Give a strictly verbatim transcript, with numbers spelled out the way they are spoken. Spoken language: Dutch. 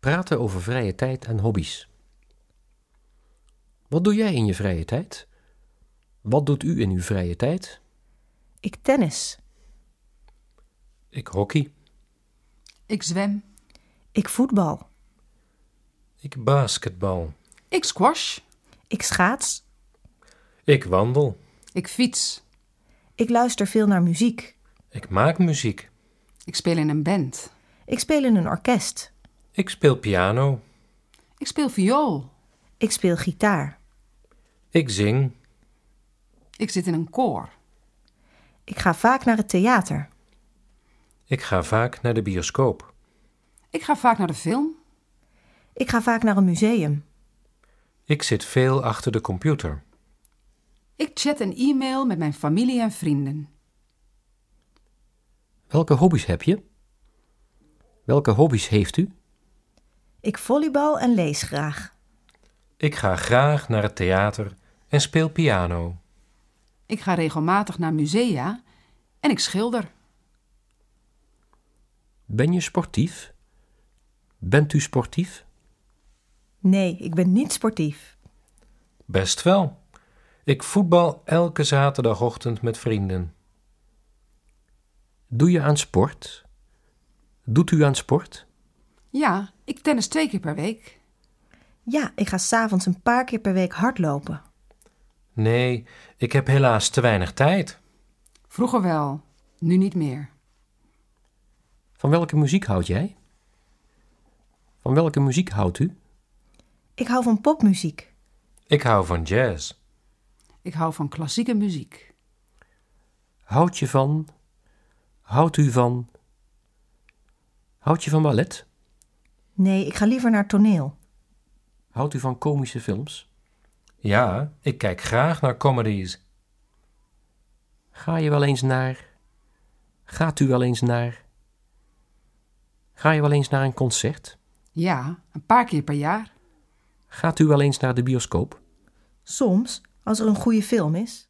Praten over vrije tijd en hobby's. Wat doe jij in je vrije tijd? Wat doet u in uw vrije tijd? Ik tennis. Ik hockey. Ik zwem. Ik voetbal. Ik basketbal. Ik squash. Ik schaats. Ik wandel. Ik fiets. Ik luister veel naar muziek. Ik maak muziek. Ik speel in een band. Ik speel in een orkest. Ik speel piano. Ik speel viool. Ik speel gitaar. Ik zing. Ik zit in een koor. Ik ga vaak naar het theater. Ik ga vaak naar de bioscoop. Ik ga vaak naar de film. Ik ga vaak naar een museum. Ik zit veel achter de computer. Ik chat en e-mail met mijn familie en vrienden. Welke hobby's heb je? Welke hobby's heeft u? Ik volleybal en lees graag. Ik ga graag naar het theater en speel piano. Ik ga regelmatig naar musea en ik schilder. Ben je sportief? Bent u sportief? Nee, ik ben niet sportief. Best wel. Ik voetbal elke zaterdagochtend met vrienden. Doe je aan sport? Doet u aan sport? Ja, ik tennis twee keer per week. Ja, ik ga 's avonds een paar keer per week hardlopen. Nee, ik heb helaas te weinig tijd. Vroeger wel, nu niet meer. Van welke muziek houd jij? Van welke muziek houdt u? Ik hou van popmuziek. Ik hou van jazz. Ik hou van klassieke muziek. Houd je van? Houdt u van? Houd je van ballet? Nee, ik ga liever naar toneel. Houdt u van komische films? Ja, ik kijk graag naar comedies. Ga je wel eens naar? Gaat u wel eens naar? Ga je wel eens naar een concert? Ja, een paar keer per jaar. Gaat u wel eens naar de bioscoop? Soms, als er een goede film is.